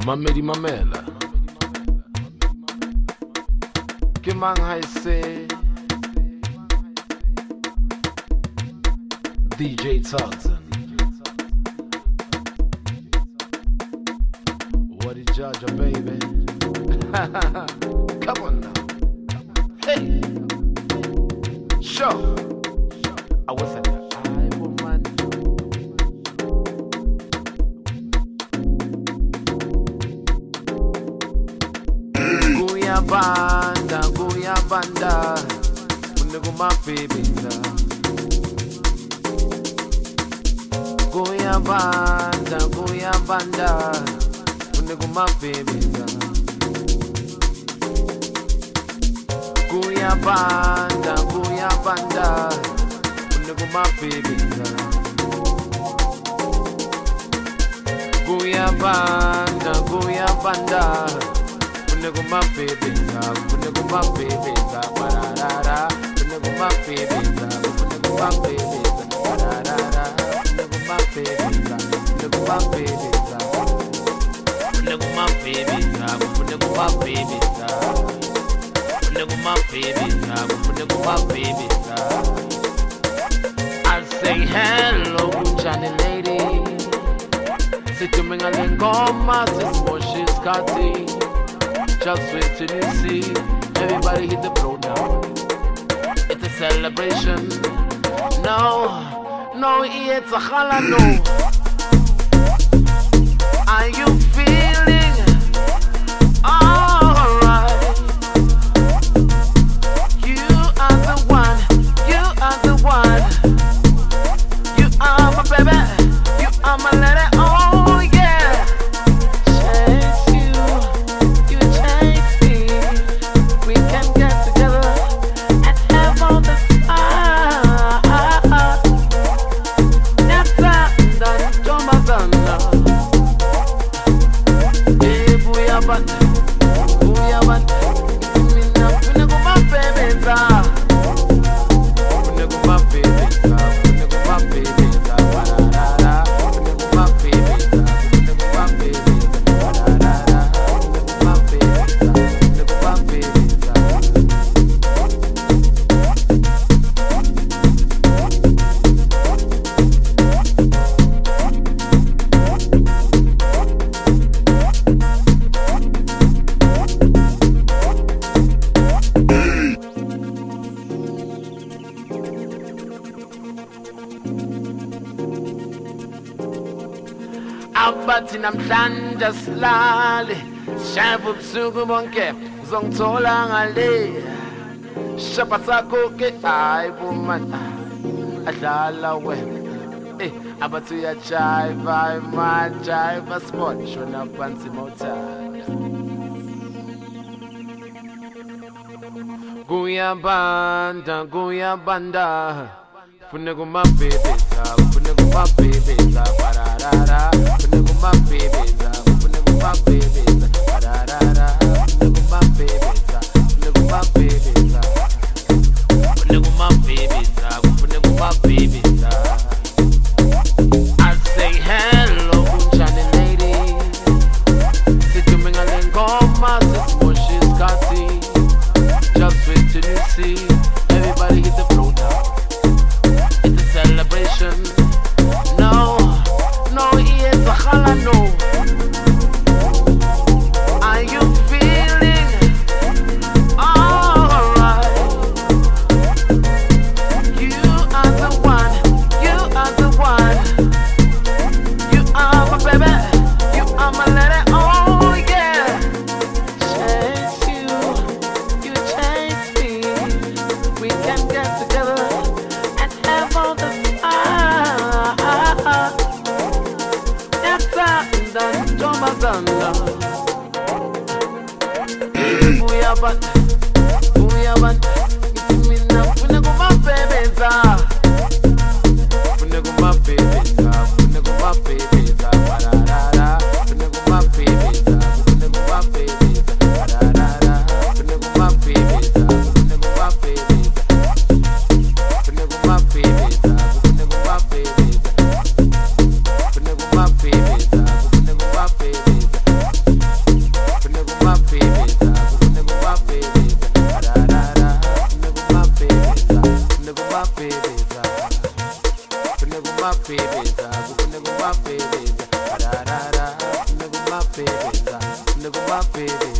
Mamedi mamela Ke mang ha ise DJ Toxin What is Jaja baby Come on now Hey Sure I was at the Bible man Guya banda Unnego mapebeza Guya banda Unnego mapebeza Guya banda Unnego mapebeza Guya banda Unnego mapebeza barara Unnego mapebeza barara Unnego mapebeza I say hello Johnny lady Situminga lengoma sismoshi skati Just wait till you see everybody hit the floor now. It's a celebration. No, it's a hala no. Are you feeling alright? You are the one. You are my baby. You are my lady. Oh yeah. Abathi namhlanje silale Shaya ubusuku bonke uzongithola ngale Shapa sakho ke hayibo man adlala wena abathi uyajiva majiva sport shona phansi mawuthanda Guya banda Fune kumabebeza barara Fune kumabebeza barara Fune kumabebeza I say hello Johnny lady Situminga lengoma sismoshi skati Just wait till you see everybody hit the floor now It's a celebration. No, it's a hala no. Are you feeling alright? You are the one. You are my baby. You are my lady. Oh yeah. Chase you chase me. We can get together. kumapepeza, kufune kumapepeza, ararara, kufune kumapepeza, kufune kumapepeza.